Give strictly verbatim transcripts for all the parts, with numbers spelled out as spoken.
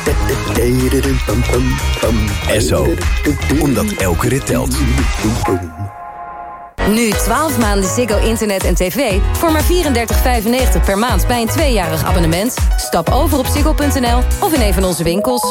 Esso, omdat elke rit telt. Nu twaalf maanden Ziggo Internet en tv voor maar vierendertig vijfennegentig per maand bij een tweejarig abonnement. Stap over op ziggo punt n l of in een van onze winkels.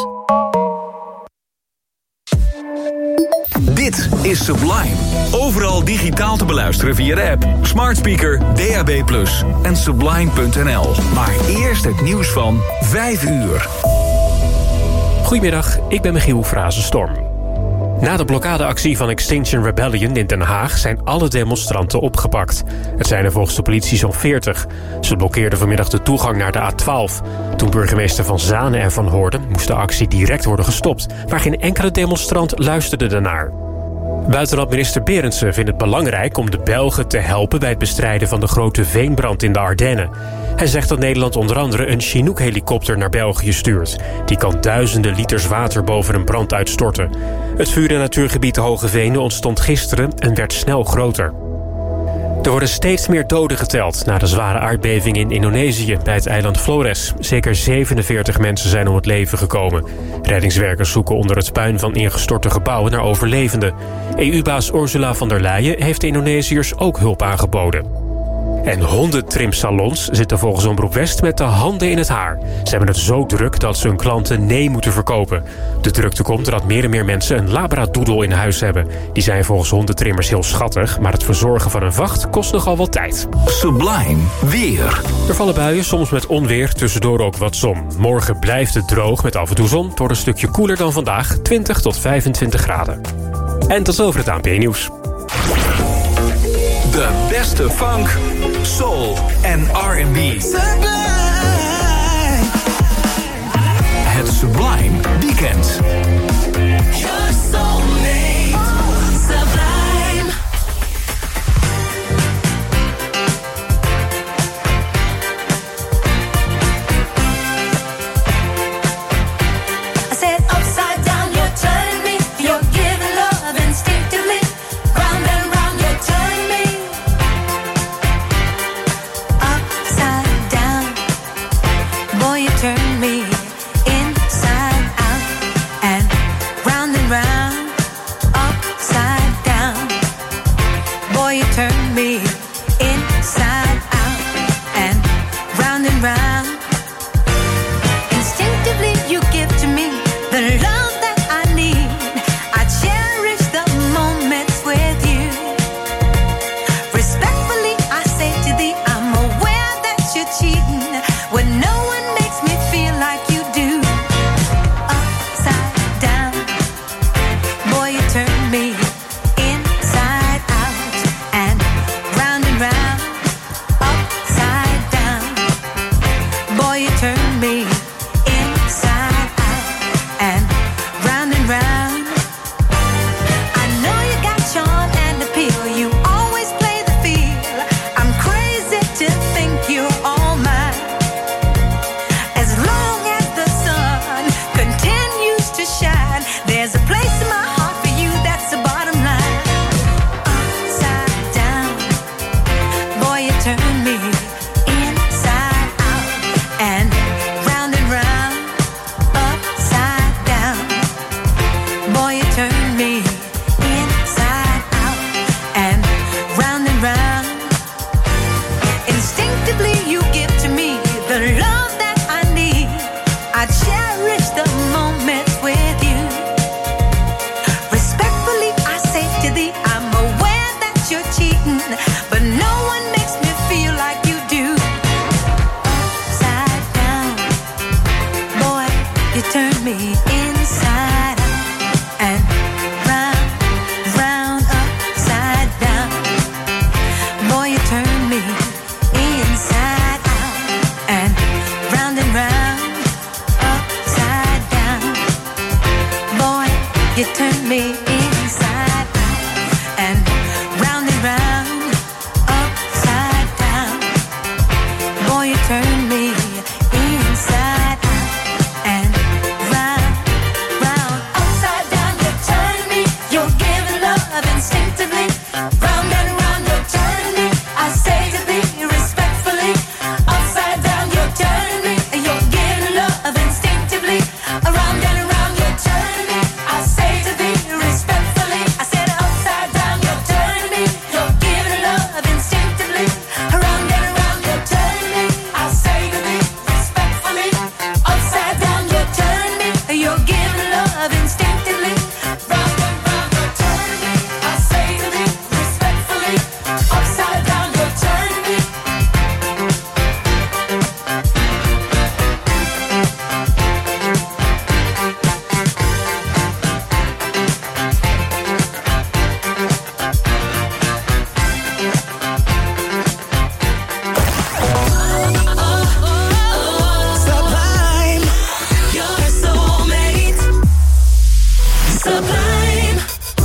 Dit is Sublime. Overal digitaal te beluisteren via de app, smart speaker, D A B plus, en sublime punt n l. Maar eerst het nieuws van vijf uur. Goedemiddag, ik ben Michiel Frazenstorm. Na de blokkadeactie van Extinction Rebellion in Den Haag zijn alle demonstranten opgepakt. Het zijn er volgens de politie zo'n veertig. Ze blokkeerden vanmiddag de toegang naar de A twaalf. Toen burgemeester Van Zanen ervan hoorde, moest de actie direct worden gestopt. Maar geen enkele demonstrant luisterde daarnaar. Buitenlandminister Berendsen vindt het belangrijk om de Belgen te helpen bij het bestrijden van de grote veenbrand in de Ardennen. Hij zegt dat Nederland onder andere een Chinook-helikopter naar België stuurt. Die kan duizenden liters water boven een brand uitstorten. Het vuur in natuurgebied de Hoge Venen ontstond gisteren en werd snel groter. Er worden steeds meer doden geteld na de zware aardbeving in Indonesië bij het eiland Flores. Zeker zevenenveertig mensen zijn om het leven gekomen. Reddingswerkers zoeken onder het puin van ingestorte gebouwen naar overlevenden. E U-baas Ursula von der Leyen heeft de Indonesiërs ook hulp aangeboden. En hondentrimsalons zitten volgens Omroep West met de handen in het haar. Ze hebben het zo druk dat ze hun klanten nee moeten verkopen. De drukte komt doordat meer en meer mensen een labradoodle in huis hebben. Die zijn volgens hondentrimmers heel schattig, maar het verzorgen van een vacht kost nogal wat tijd. Sublime weer. Er vallen buien, soms met onweer, tussendoor ook wat zon. Morgen blijft het droog met af en toe zon. Het wordt een stukje koeler dan vandaag, twintig tot vijfentwintig graden. En tot over het A N P Nieuws. De beste funk, soul en R en B. Sublime. Het Sublime Weekend. Your soulmate, Sublime. I said upside down, you're turning me. You're giving love instinctively. Round and round, you're turning me. Upside down, boy, you turn me inside out and round and round. Upside down, boy, you turn me inside out and round and round. Instinctively, you give to me the love that I need. I cherish the moments with you. Respectfully, I say to thee, I'm aware that you're cheating when no one makes me feel like you do. Upside down, boy, you turn me inside out and round and round. Upside down, boy, you turn me inside out and round and round. I know you got charm and appeal. You always play the field. I'm crazy to think you're all mine. As long as the sun continues to shine, there's a place in my heart for you. That's the bottom line. Upside down, boy, you turn me inside out and round and round. Upside down, boy, you turn me inside out and round and round. Instinctively, you give to me the love that I need. I cherish the moments with you. Respectfully, I say to thee, I'm aware that you're cheating, but no one makes me feel like you do. Upside down, boy, you turn me inside out and round, round, upside down. Boy, you turn me inside out and round and round, upside down. Boy, you turn me inside out and round and round, upside down. Boy, you turn me inside out and round, round, upside down. You turn me. You're giving love instinctively. Round and round, you're turning me. I say to thee respectfully. Upside down, you're turning me. You're giving love instinctively. Sublime.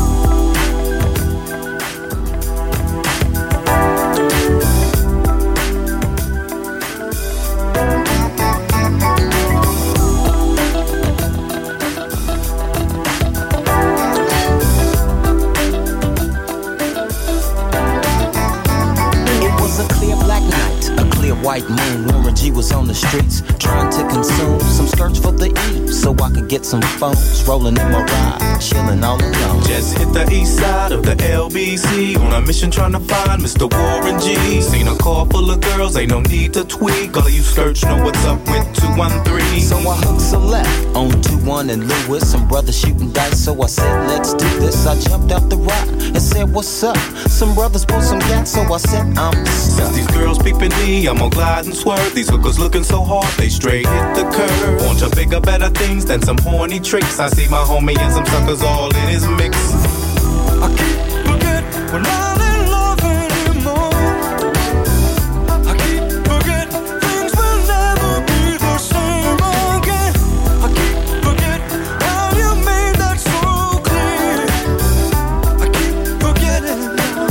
White moon, Warren G was on the streets trying to consume some skirts for the E, so I could get some phones rolling in my ride, chilling all alone. Just hit the east side of the L B C on a mission trying to find Mister Warren G. Seen a car full of girls, ain't no need to tweak. All of you skirts know what's up with two one three. So I hooked a left on two one and Lewis, some brothers shooting dice. So I said, let's do this. I jumped out the rock and said, what's up? Some brothers pulled some gas, so I said, I'm stuck. Since these girls peeping me, I'm gonna glide and swerve. These hookers looking so hard, they straight hit the curve. Want to bigger, better things than some horny tricks. I see my homie and some suckers all in his mix. I keep forget we're not in love anymore. I keep forget things will never be the same again. I keep forget how you made that so clear. I keep forgetting.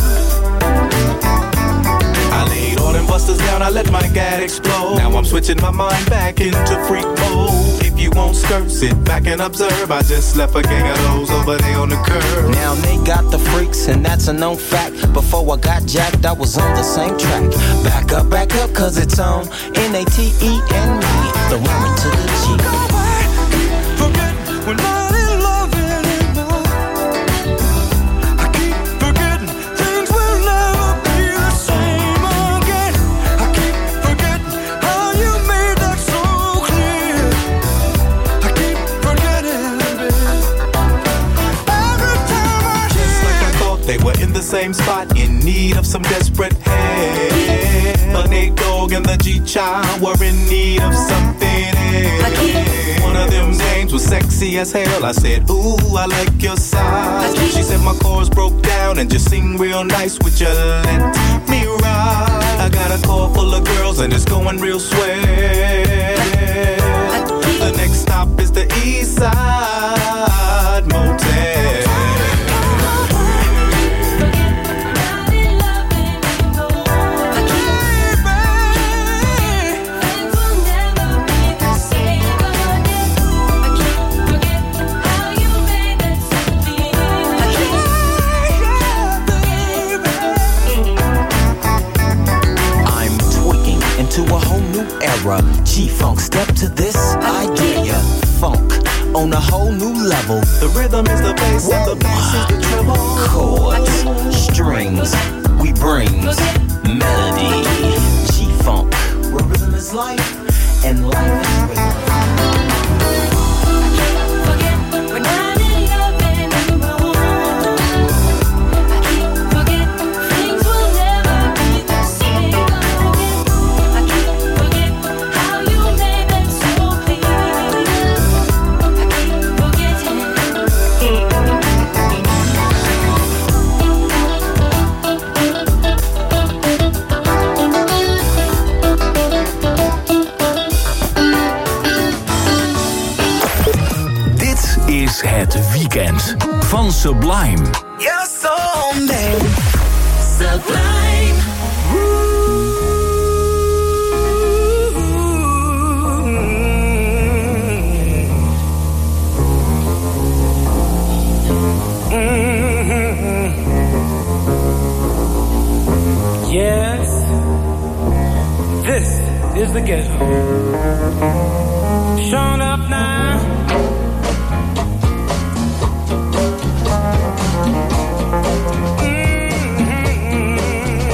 I laid all them busters down, I let my gat explode. Now I'm switching my mind back into freak mode. If you won't skirt, sit back and observe. I just left a gang of those over there on the curb. Now they got the freaks, and that's a known fact. Before I got jacked, I was on the same track. Back up, back up, cause it's on N A T E and me, the woman to the G. Go away, forget we're not in love anymore. I keep forgetting things will never be the same again. I keep forgetting how you made that so clear. I keep forgetting, babe. Every time I Just like I thought, they were in the same spot, in need of some desperate help. The Nate Dogg and the G-Child were in need of something else. One of them names was sexy as hell. I said, ooh, I like your size. She said my chords broke down and just sing real nice. Would you let me ride? I got a car full of girls and it's going real swell. The next stop is the East Side Motel. To a whole new era, G-Funk, step to this idea. Funk on a whole new level. The rhythm is the bass and the bass is the treble. Chords, strings, we brings melody. G-Funk, where rhythm is life and life is rhythm. Het weekend van Sublime. You're so mean. Sublime. Mm-hmm. Yes, this is the ghetto. Showing up now. Mm-hmm.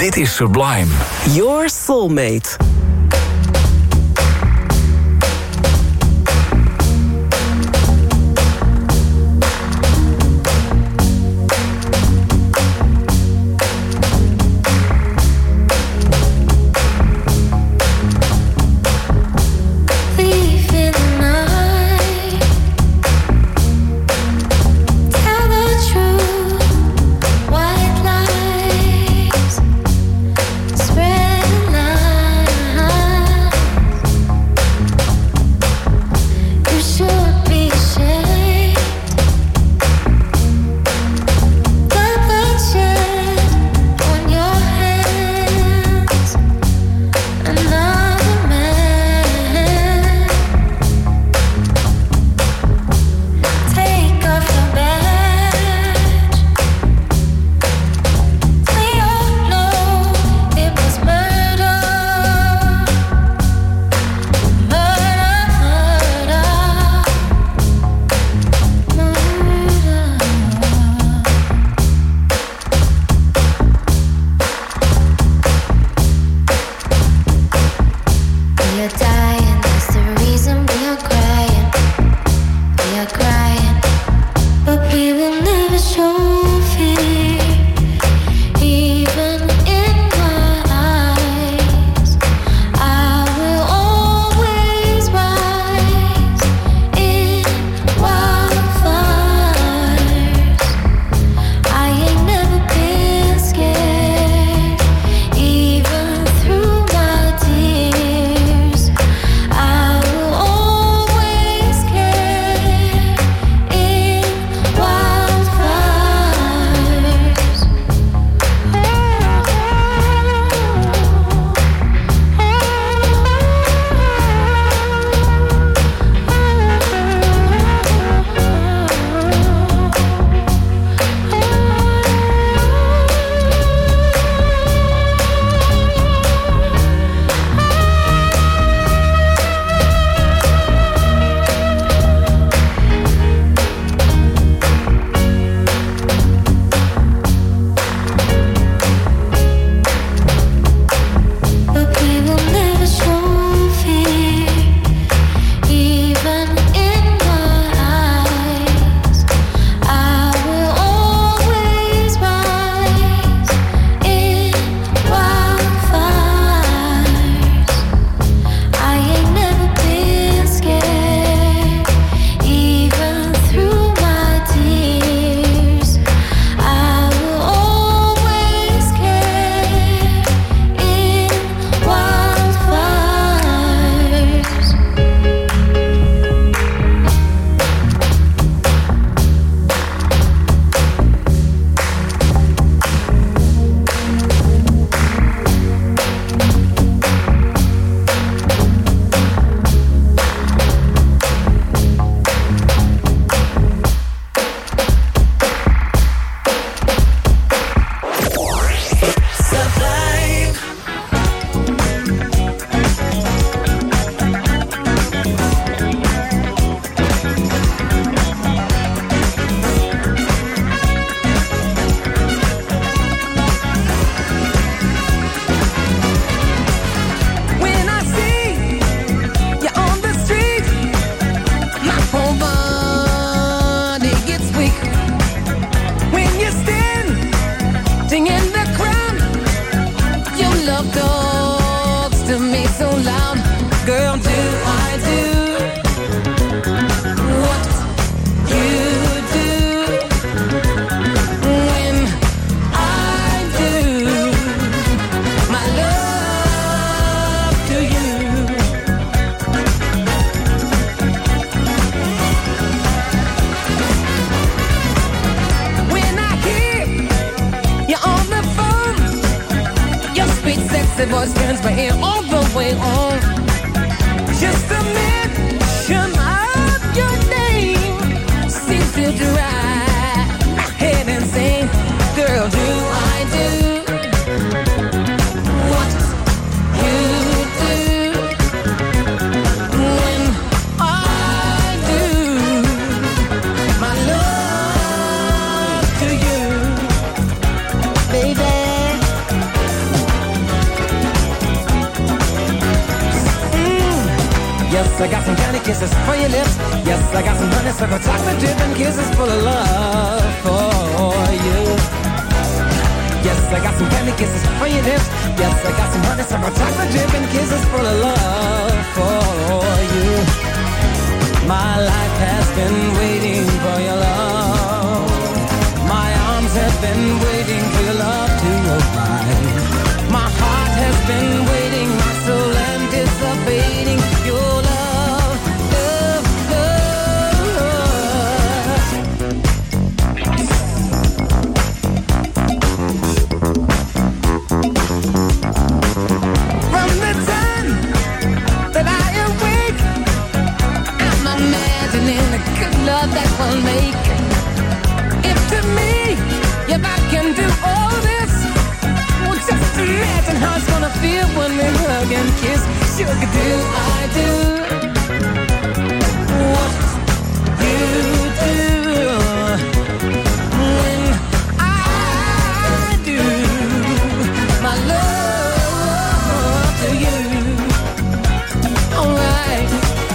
Dit is Sublime. Your Soulmate. voice turns my ear all the way on. Just a mention of your name seems to drive my head insane. Girl, do I do what you do when I do my love to you, baby? I got some candy kisses for your lips. Yes, I got some honeysuckle chocolate dripping kisses full of love for you. Yes, I got some candy kisses for your lips. Yes, I got some honeysuckle chocolate dripping kisses full of love for you. My life has been waiting for your love. My arms have been waiting for your love to arrive. My heart has been waiting, my soul anticipating your love, love, love. From the time that I awake, I'm imagining the good love that we'll make. If to me, if I can do all this, well, just imagine how it's gonna feel when we hug and kiss. Sugar, do I do what you do when I do my love to you? Alright.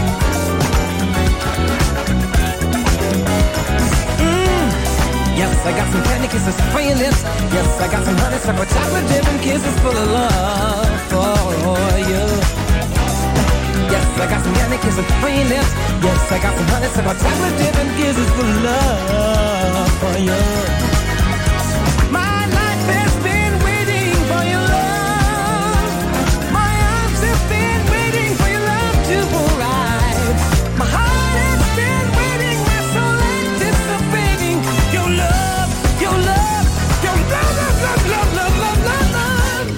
Mm. Yes, I got some candy kisses for your lips. Yes, I got some honeysuckle chocolate dripping kisses full of love for you. Yes, I got some candy kisses for your lips. Yes, I got some honeysuckle chocolate dripping kisses full of love for you. My life has been waiting for your love. My arms have been waiting for your love to arrive. My heart has been waiting, my soul anticipating your love, your love, your love, love, love, love, love, love, love, love.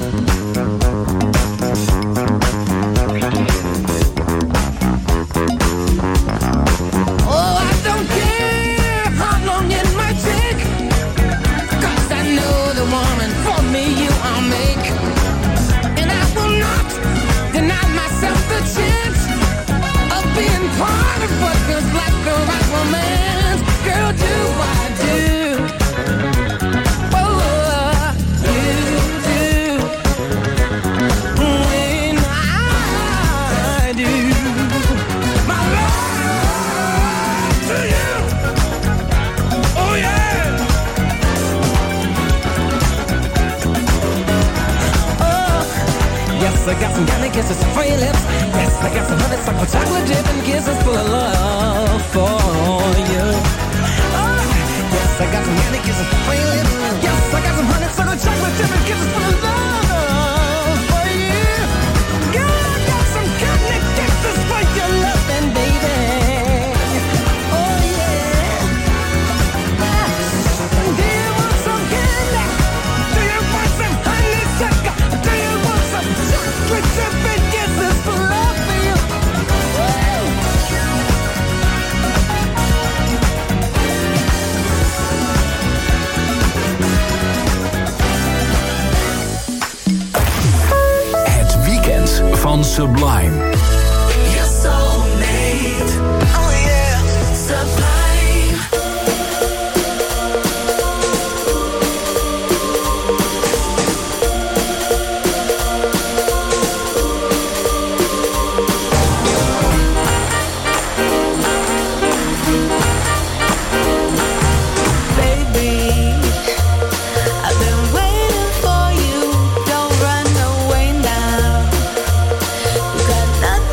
Oh, I don't care how long it might take, 'cause I know the woman for me you I'll make. And I will not deny myself the chance of being part of what feels like the right romance. Girl, do I do oh, you do when I do my love to you. Oh yeah. Oh, yes, I got some candy kisses for your lips. Yes, I got some honeysuckle chocolate dripping kisses full of love for you. Oh, yes, I got some candy kisses for your lips. Yes, I got some honeysuckle chocolate dripping kisses full of love for you. Girl, I got some candy kisses for your loving, baby. Oh yeah. Do you want some candy? Do you want some honeysuckle? Do you want some chocolate dripping kisses full of love for you? Woo! Het weekend van Sublime. Your soulmate. Oh yeah. Sublime. Baby, I've been waiting for you. Don't run away now. You got nothing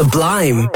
Sublime.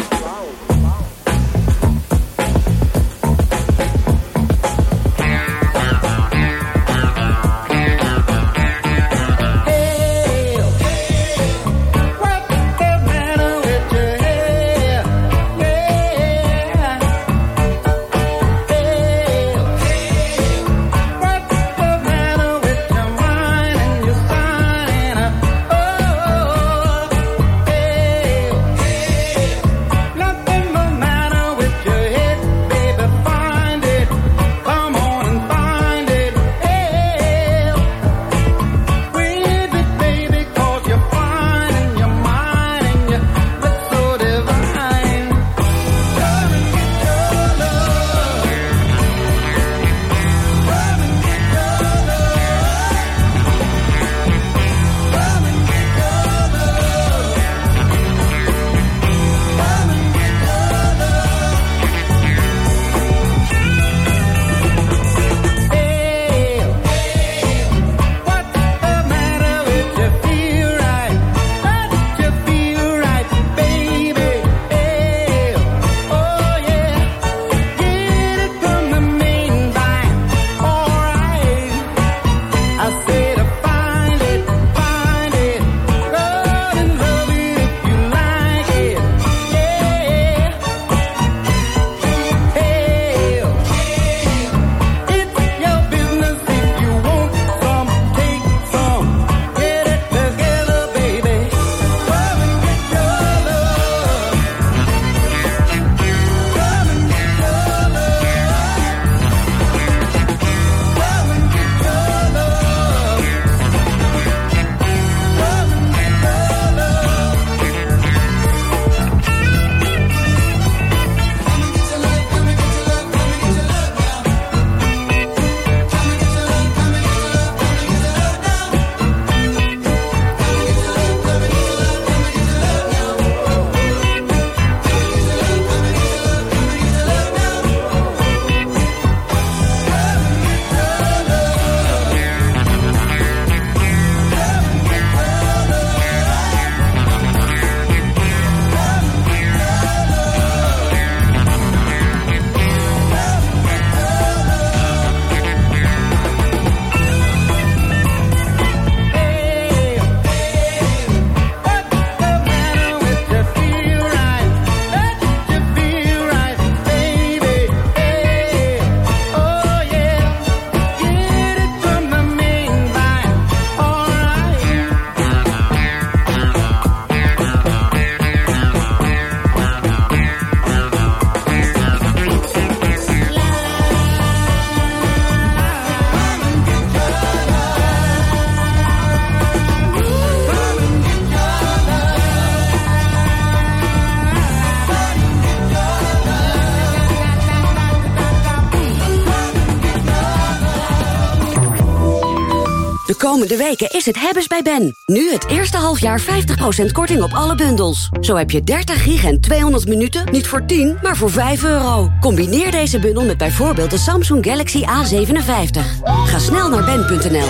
De komende weken is het hebben's bij Ben. Nu het eerste halfjaar vijftig procent korting op alle bundels. Zo heb je dertig gig en tweehonderd minuten niet voor tien, maar voor vijf euro. Combineer deze bundel met bijvoorbeeld de Samsung Galaxy A zevenenvijftig. Ga snel naar ben punt n l.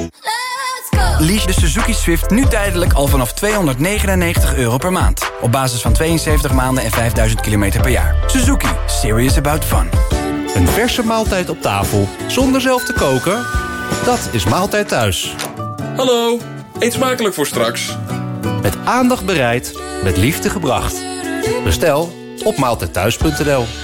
Lease de Suzuki Swift nu tijdelijk al vanaf tweehonderdnegenennegentig euro per maand. Op basis van tweeënzeventig maanden en vijfduizend kilometer per jaar. Suzuki. Serious about fun. Een verse maaltijd op tafel, zonder zelf te koken? Dat is Maaltijd Thuis. Hallo, eet smakelijk voor straks. Met aandacht bereid, met liefde gebracht. Bestel op maaltijdthuis punt n l.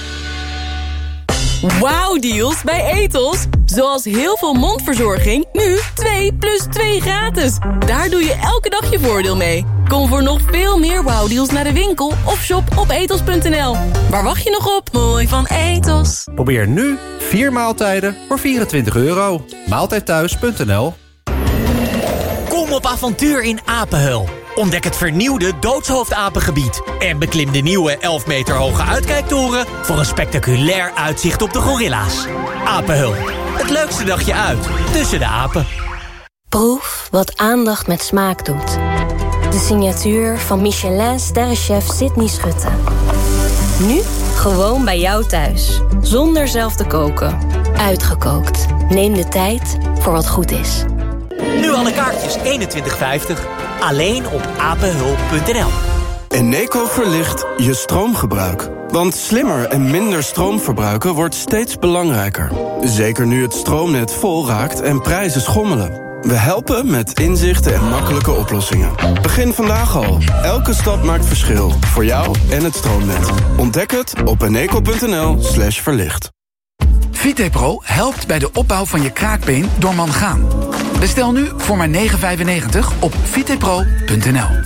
Wauw-deals bij Ethos. Zoals heel veel mondverzorging, nu twee plus twee gratis. Daar doe je elke dag je voordeel mee. Kom voor nog veel meer wauw-deals naar de winkel of shop op ethos punt n l. Waar wacht je nog op? Mooi van Ethos. Probeer nu vier maaltijden voor vierentwintig euro. maaltijdthuis punt n l. Kom op avontuur in Apenheul. Ontdek het vernieuwde Doodshoofdapengebied. En beklim de nieuwe elf meter hoge uitkijktoren voor een spectaculair uitzicht op de gorilla's. Apenheul. Het leukste dagje uit tussen de apen. Proef wat aandacht met smaak doet. De signatuur van Michelin-sterrenchef Sydney Schutte. Nu gewoon bij jou thuis. Zonder zelf te koken. Uitgekookt. Neem de tijd voor wat goed is. Nu alle kaartjes eenentwintig vijftig. Alleen op apenhul punt n l. Eneco verlicht je stroomgebruik. Want slimmer en minder stroom verbruiken wordt steeds belangrijker. Zeker nu het stroomnet vol raakt en prijzen schommelen. We helpen met inzichten en makkelijke oplossingen. Begin vandaag al. Elke stap maakt verschil. Voor jou en het stroomnet. Ontdek het op eneco.nl slash verlicht. Vitepro helpt bij de opbouw van je kraakbeen door mangaan. Bestel nu voor maar negen vijfennegentig op vitepro punt n l.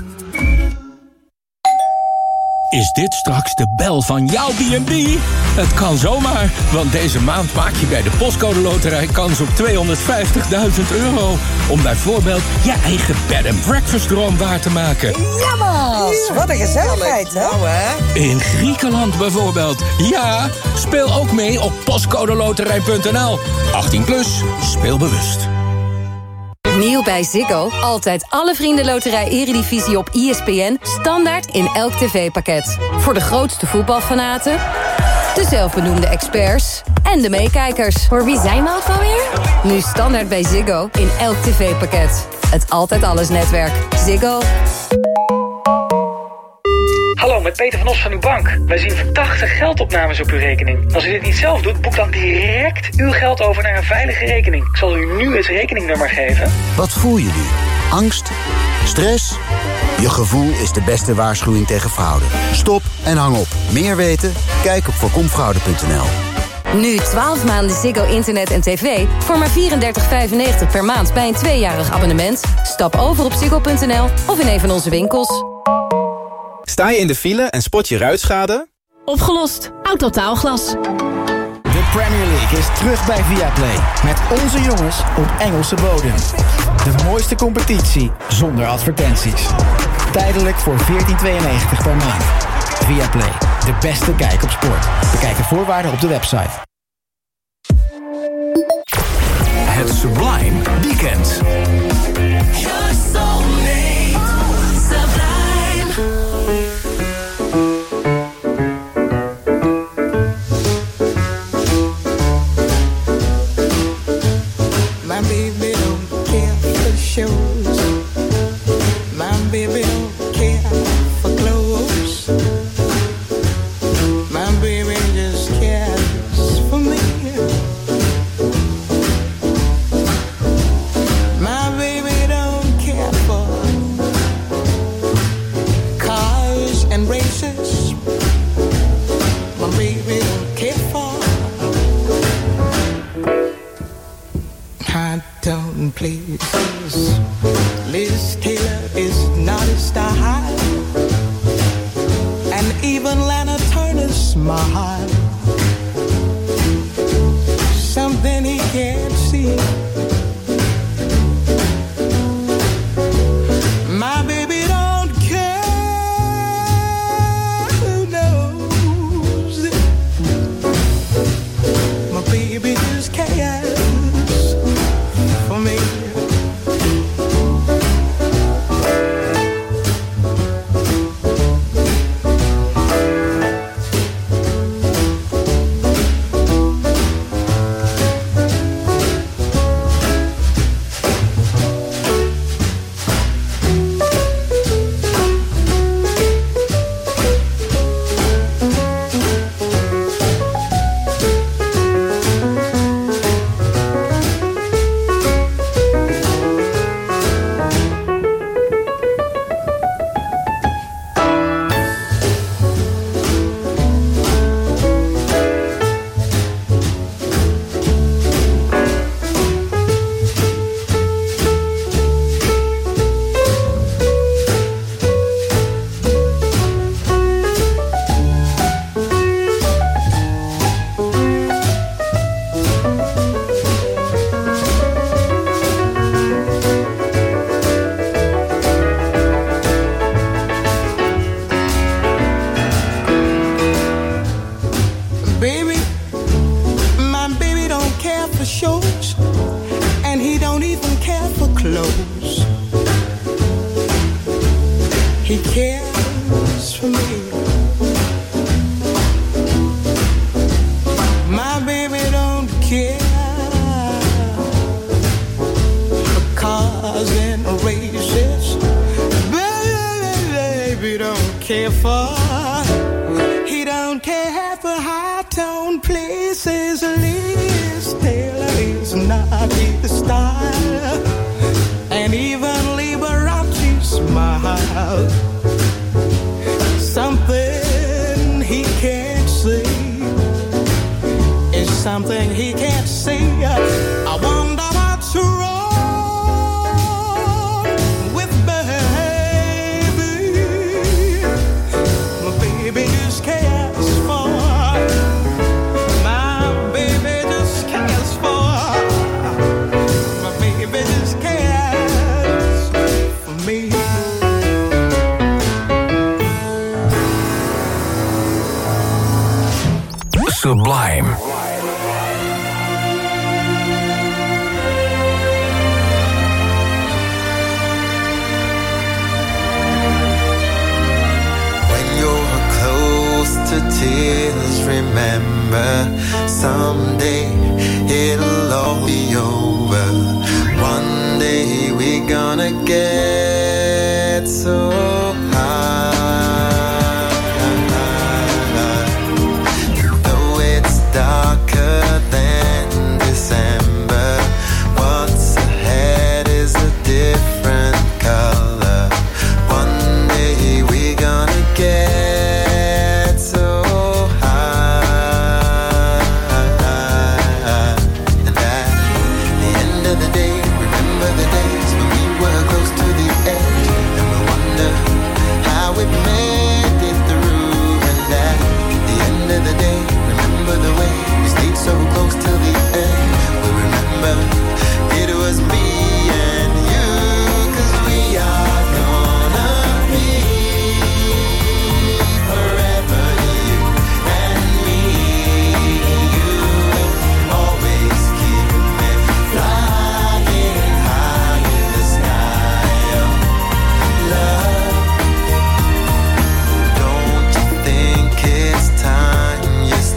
Is dit straks de bel van jouw B en B? Het kan zomaar, want deze maand maak je bij de Postcode Loterij kans op tweehonderdvijftigduizend euro. Om bijvoorbeeld je eigen bed and breakfast droom waar te maken. Jammer, wat een gezelligheid, hè? Nou, hè? In Griekenland bijvoorbeeld. Ja, speel ook mee op postcodeloterij punt n l. achttien plus, speel bewust. Nieuw bij Ziggo. Altijd alle vriendenloterij Eredivisie op I S P N. Standaard in elk tv-pakket. Voor de grootste voetbalfanaten, de zelfbenoemde experts en de meekijkers. Voor wie zijn we ook alweer? Nu standaard bij Ziggo in elk tv-pakket. Het Altijd Alles netwerk. Ziggo. Hallo, met Peter van Os van uw bank. Wij zien verdachte geldopnames op uw rekening. Als u dit niet zelf doet, boek dan direct uw geld over naar een veilige rekening. Ik zal u nu het rekeningnummer geven. Wat voel je nu? Angst? Stress? Je gevoel is de beste waarschuwing tegen fraude. Stop en hang op. Meer weten? Kijk op voorkomfraude punt n l. Nu twaalf maanden Ziggo internet en tv voor maar vierendertig vijfennegentig per maand bij een tweejarig abonnement. Stap over op ziggo punt n l of in een van onze winkels. Sta je in de file en spot je ruitschade? Opgelost. Autotaalglas. De Premier League is terug bij Viaplay. Met onze jongens op Engelse bodem. De mooiste competitie zonder advertenties. Tijdelijk voor veertien tweeënnegentig per maand. Viaplay. De beste kijk op sport. Bekijk de voorwaarden op de website. Het Sublime Weekend. My baby don't care for shows. My baby don't care for clothes. My baby just cares for me. My baby don't care for cars and races. My baby don't care for high tone places. Liz Taylor is not a star, and even Lana Turner's smile. Something he can't see. My baby don't care who knows. My baby just cares for me. stay far. He don't care for high-tone places. Liz Taylor is not his style. And even Liberace smile. Something he can't see is something he can't see. I wonder what's wrong with baby. My baby just cares for. My baby just cares for. My baby just cares for me. Sublime. When you're close to tears, remember someday it'll all be over. One day we're gonna get so high. Darker than December. What's ahead is a different color. One day we're gonna get so high. And at the end of the day, remember the days when we were close to the edge, and we wonder how we made it through. And at the end of the day, remember the way we stayed so close till the end. We remember it was me and you, 'cause we are gonna be forever, you and me. You will always keep me flying high in the sky of love. Don't you think it's time you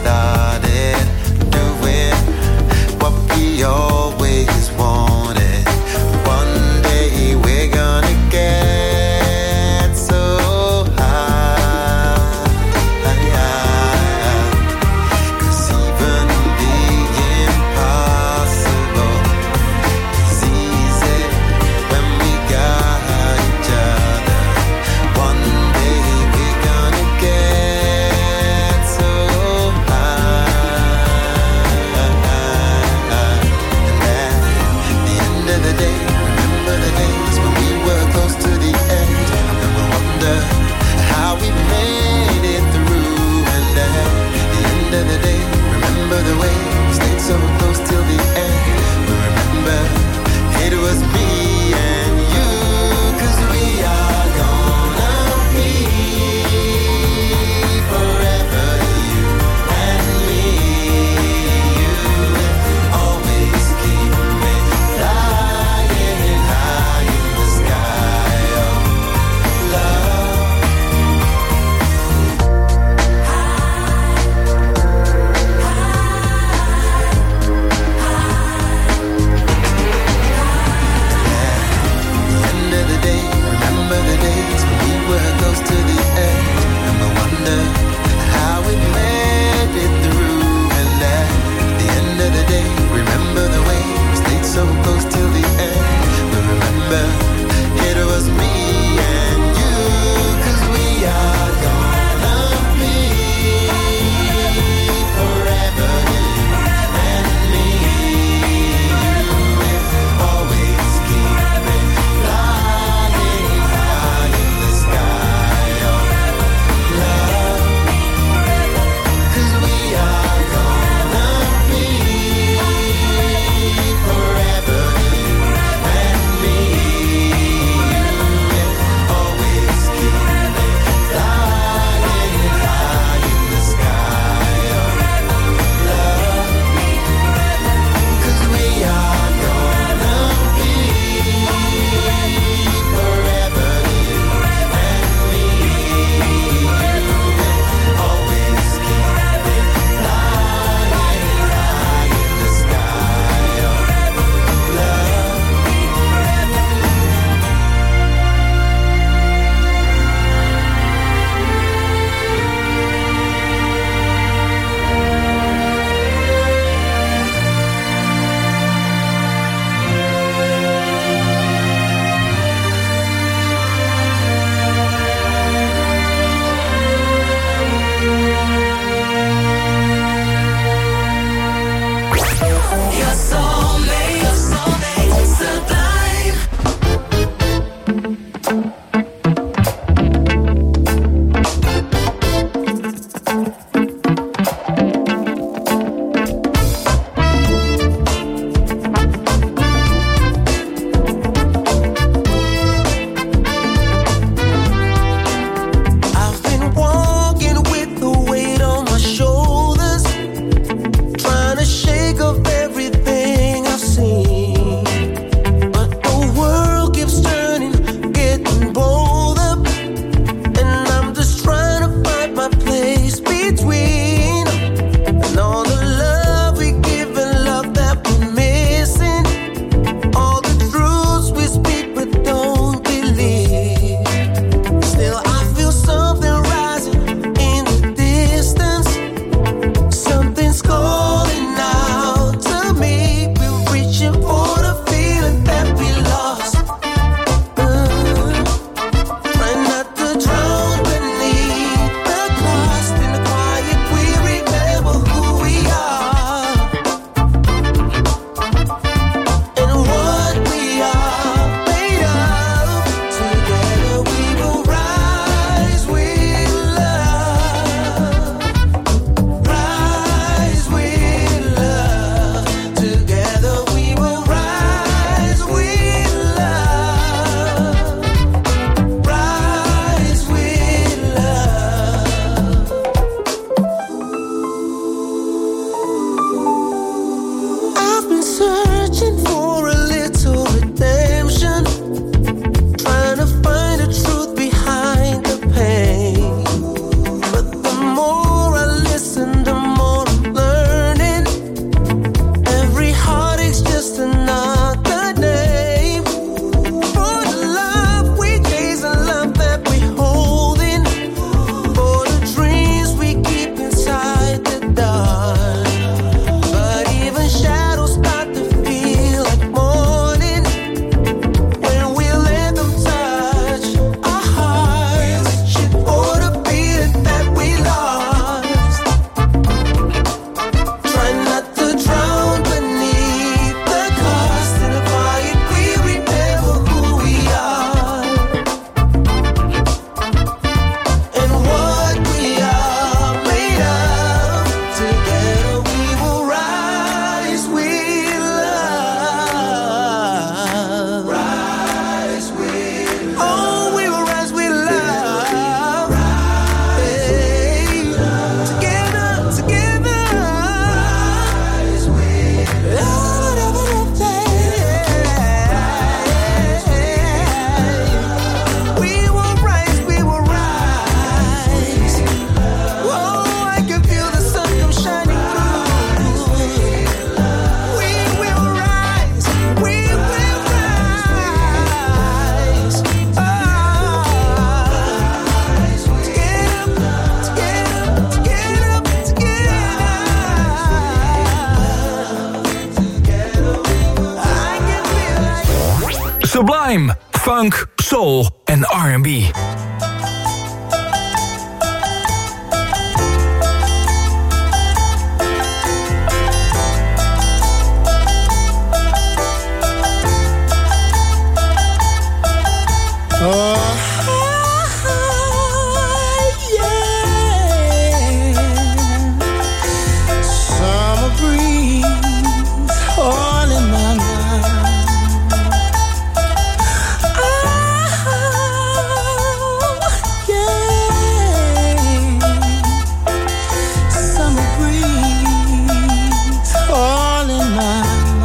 Sublime, funk, soul en R and B. Oh, yeah. Summer breeze all in my mind. Oh, yeah. Summer breeze all in my mind.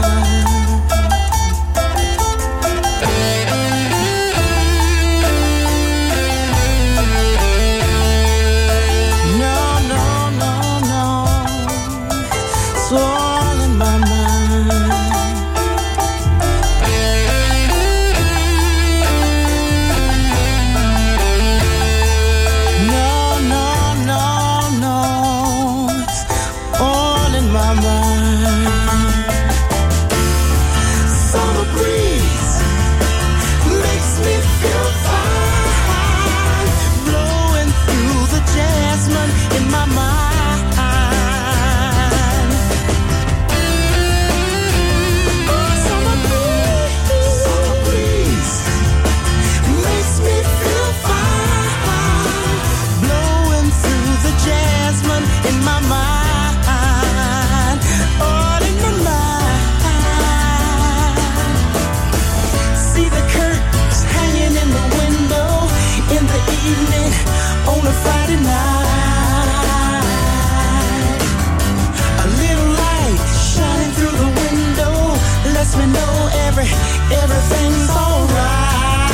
Everything's alright.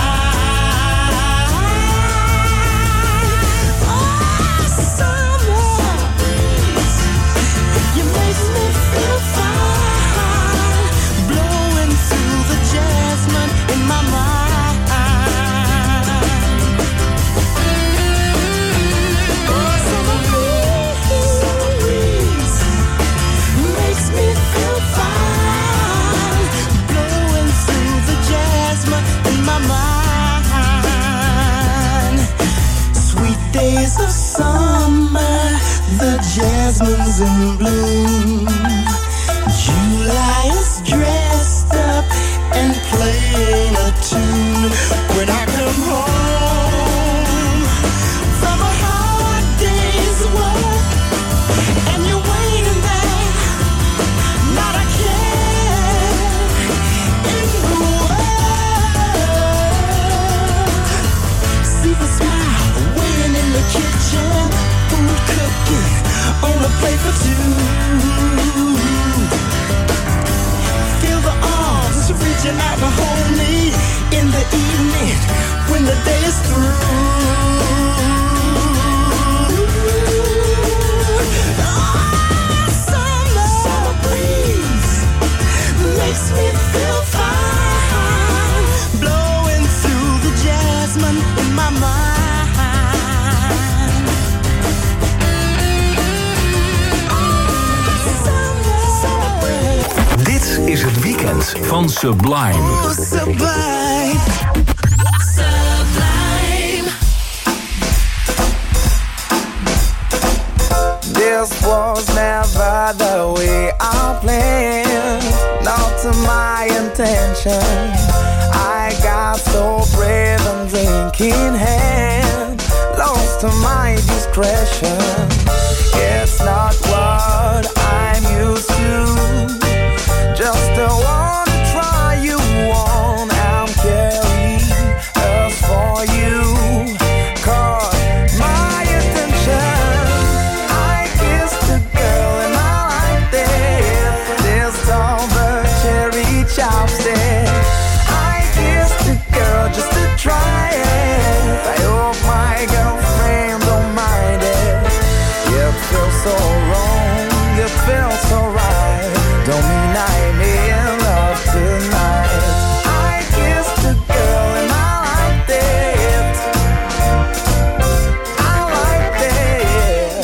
Oh, summer, you make me feel fine, blowing through the jasmine in my mind. Oh, summer breeze, summer breeze makes me feel fine. In my mind, sweet days of summer, the jasmine's in bloom. July is dressed up and playing a tune. When I come home from a hard day's work and you're waiting there, not a care in the kitchen, food cooking on a plate for two. Feel the arms reaching out to hold me in the evening when the day is through. Oh, summer, summer breeze makes me feel fine, blowing through the jasmine in my mind. Dit is het weekend van Sublime. Oh, Sublime. Sublime. This was never the way I planned, not to my intention. I got so brave and drink in hand, lost to my discretion. It's not what I'm used to, just a one to try you on. I'm careless for you, caught my attention. I kissed a girl and I liked it, this all the cherry chopstick. I kissed a girl just to try it, I hope my girlfriend don't mind it. It feels so wrong, it feels so right, don't mean I'm in love tonight. I kissed a girl and I liked it, I liked it.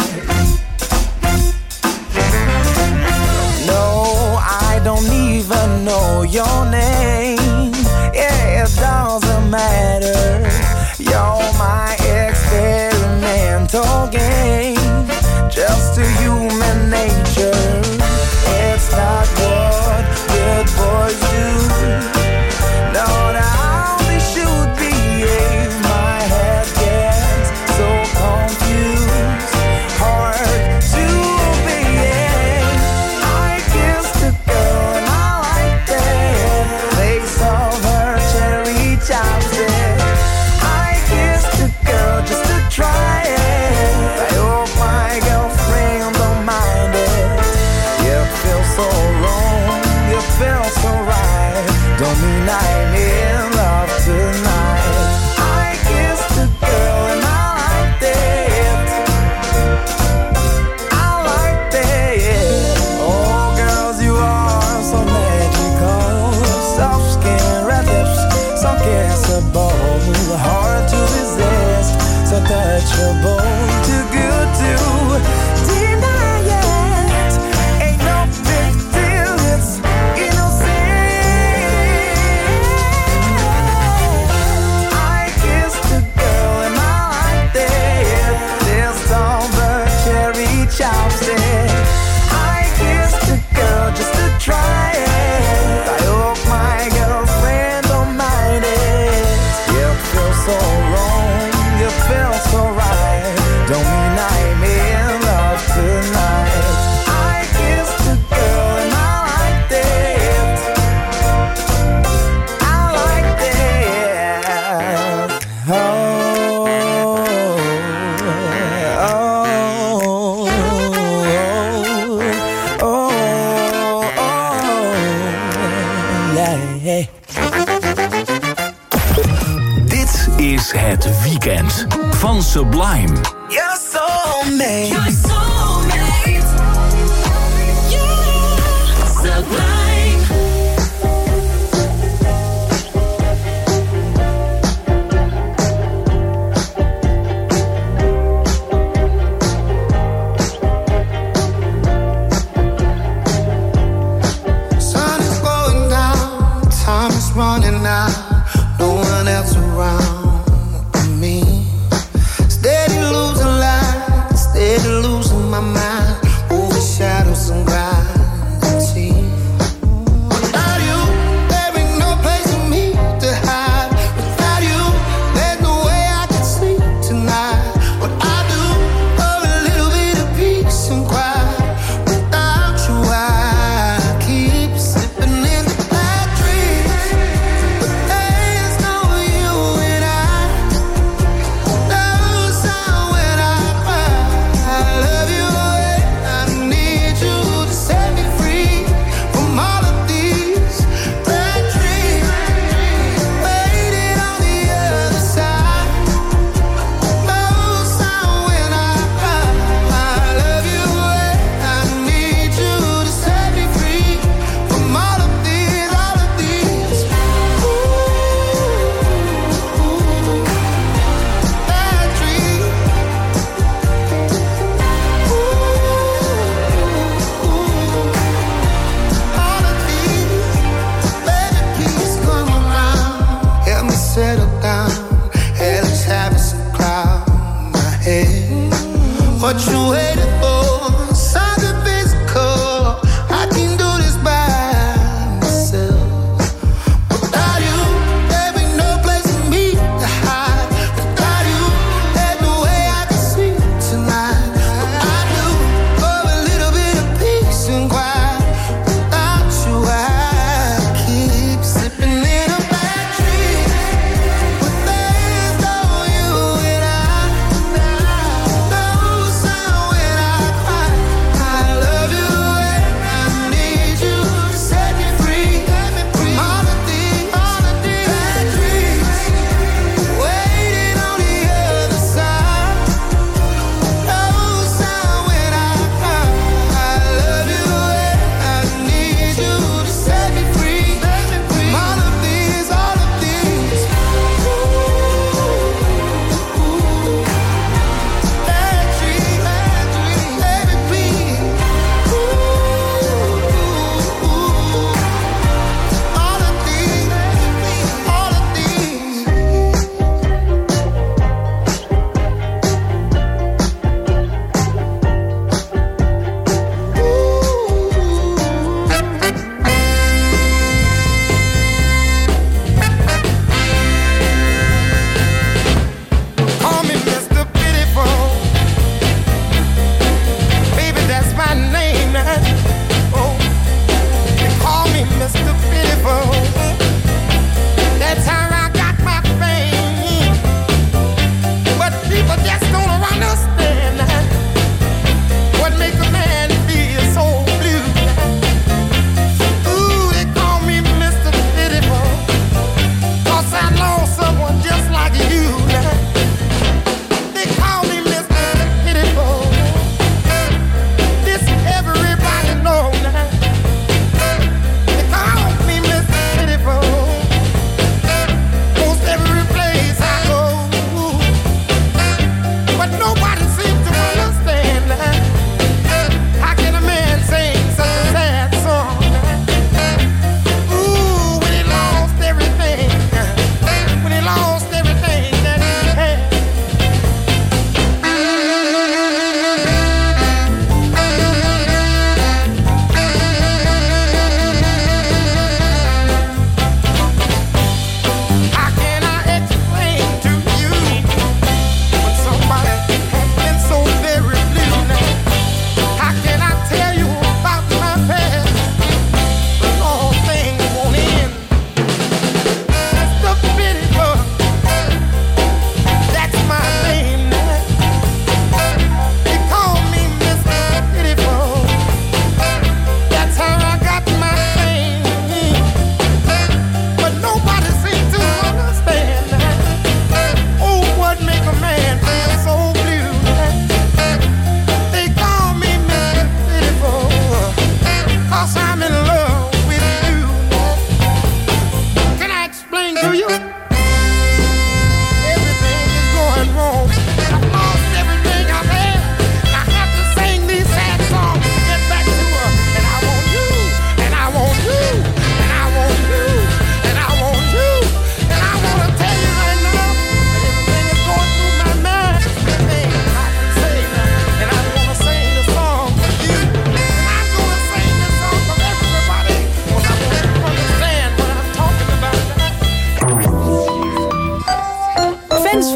No, I don't even know your name. Yeah, van Sublime. You're soulmate. You're soulmate. Yeah. Sublime. Sun is going down, time is running out, no one else around me. Steady losing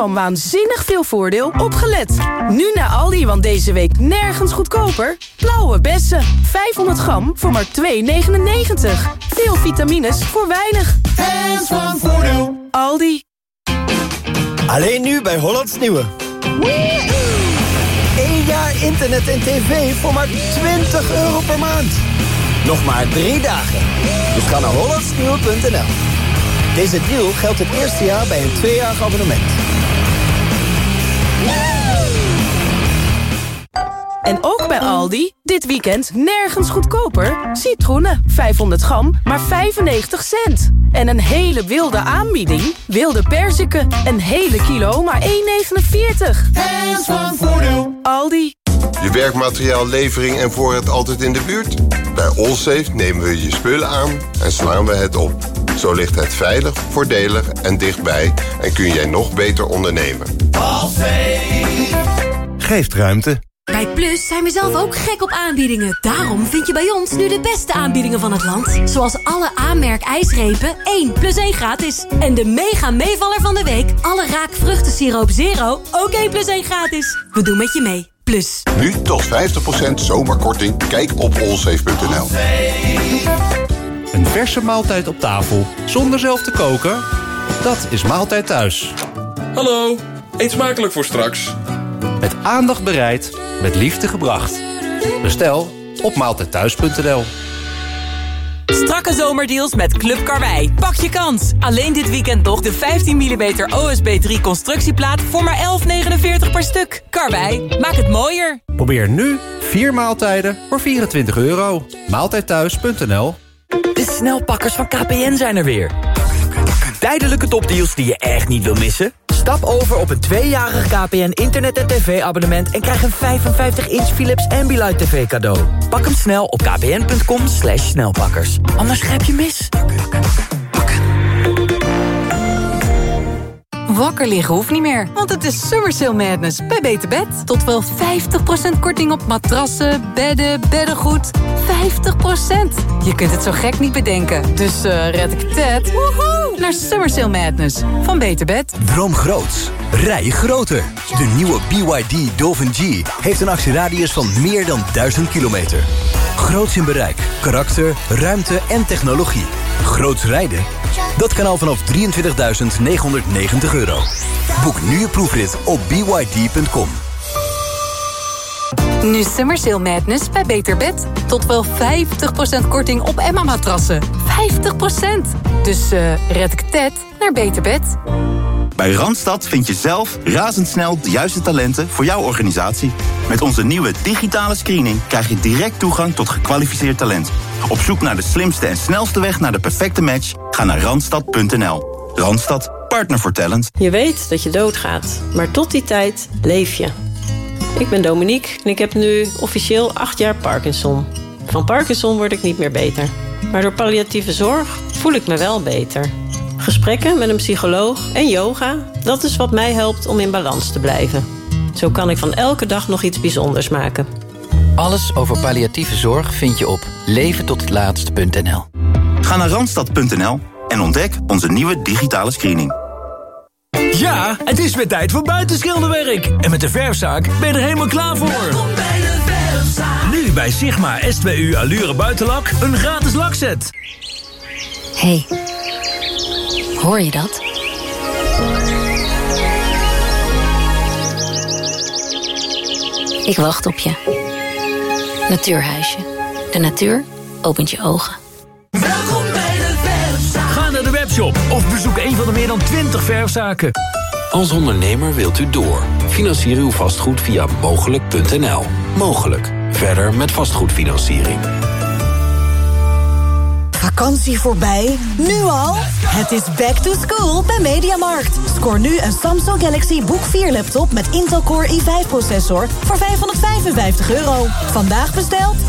van waanzinnig veel voordeel opgelet. Nu naar Aldi, want deze week nergens goedkoper. Blauwe bessen, vijfhonderd gram voor maar twee negenennegentig. Veel vitamines voor weinig. Hands van Voordeel. Aldi. Alleen nu bij Hollands Nieuwe. Eén jaar internet en tv voor maar twintig euro per maand. Nog maar drie dagen. Dus ga naar hollandsnieuwe punt n l. Deze deal geldt het eerste jaar bij een tweejarig abonnement. En ook bij Aldi, dit weekend nergens goedkoper. Citroenen, vijfhonderd gram, maar vijfennegentig cent. En een hele wilde aanbieding. Wilde perziken, een hele kilo, maar één negenenveertig. Hands van Voordeel. Aldi. Je werkmateriaallevering en voorraad altijd in de buurt? Bij Allsafe nemen we je spullen aan en slaan we het op. Zo ligt het veilig, voordelig en dichtbij en kun jij nog beter ondernemen. Allsafe geeft ruimte. Bij Plus zijn we zelf ook gek op aanbiedingen. Daarom vind je bij ons nu de beste aanbiedingen van het land. Zoals alle A-merk ijsrepen, één plus één gratis. En de mega meevaller van de week, alle Raak vruchtensiroop Zero, ook één plus één gratis. We doen met je mee. Plus. Nu tot vijftig procent zomerkorting. Kijk op allsafe punt n l. Een verse maaltijd op tafel, zonder zelf te koken? Dat is Maaltijd Thuis. Hallo, eet smakelijk voor straks. Met aandacht bereid, met liefde gebracht. Bestel op maaltijdthuis punt n l. Strakke zomerdeals met Club Karwei. Pak je kans. Alleen dit weekend nog de vijftien millimeter O S B drie constructieplaat voor maar elf negenenveertig per stuk. Karwei, maak het mooier. Probeer nu vier maaltijden voor vierentwintig euro. maaltijdthuis punt n l. De snelpakkers van K P N zijn er weer. Tijdelijke topdeals die je echt niet wil missen? Stap over op een tweejarig K P N internet- en tv-abonnement... en krijg een vijfenvijftig inch Philips Ambilight T V cadeau. Pak hem snel op kpn.com slash snelpakkers. Anders grijp je mis. Wakker liggen hoeft niet meer, want het is Summer Sale Madness bij Beter Bed. Tot wel vijftig procent korting op matrassen, bedden, beddengoed. vijftig procent. Je kunt het zo gek niet bedenken. Dus uh, red ik het woehoe, naar Summer Sale Madness van Beter Bed. Droom groots. Rij groter. De nieuwe B Y D Dolphin G heeft een actieradius van meer dan duizend kilometer. Groots in bereik, karakter, ruimte en technologie. Groots rijden? Dat kan al vanaf drieëntwintigduizend negenhonderdnegentig euro. Boek nu je proefrit op b y d punt com. Nu Summer Sale Madness bij Beter Bed. Tot wel vijftig procent korting op Emma-matrassen. vijftig procent. Dus uh, red ik het naar Beter Bed. Bij Randstad vind je zelf razendsnel de juiste talenten voor jouw organisatie. Met onze nieuwe digitale screening krijg je direct toegang tot gekwalificeerd talent. Op zoek naar de slimste en snelste weg naar de perfecte match? Ga naar randstad punt n l. Randstad, partner voor talent. Je weet dat je doodgaat, maar tot die tijd leef je. Ik ben Dominique en ik heb nu officieel acht jaar Parkinson. Van Parkinson word ik niet meer beter. Maar door palliatieve zorg voel ik me wel beter. Gesprekken met een psycholoog en yoga, dat is wat mij helpt om in balans te blijven. Zo kan ik van elke dag nog iets bijzonders maken. Alles over palliatieve zorg vind je op leven tot het laatst punt n l. Ga naar randstad punt n l en ontdek onze nieuwe digitale screening. Ja, het is weer tijd voor buitenschilderwerk. En met de verfzaak ben je er helemaal klaar voor. Welkom bij de verfzaak. Nu bij Sigma S twee U Allure Buitenlak een gratis lakset. Hey, hoor je dat? Ik wacht op je. Natuurhuisje. De natuur opent je ogen. Welkom bij de verfzaak. Ga naar de webshop of bezoek een van de meer dan twintig verfzaken. Als ondernemer wilt u door. Financier uw vastgoed via mogelijk punt n l. Mogelijk. Verder met vastgoedfinanciering. Vakantie voorbij? Nu al? Het is back to school bij Mediamarkt. Scoor nu een Samsung Galaxy Book vier laptop met Intel Core i vijf processor voor vijfhonderdvijfenvijftig euro. Vandaag besteld,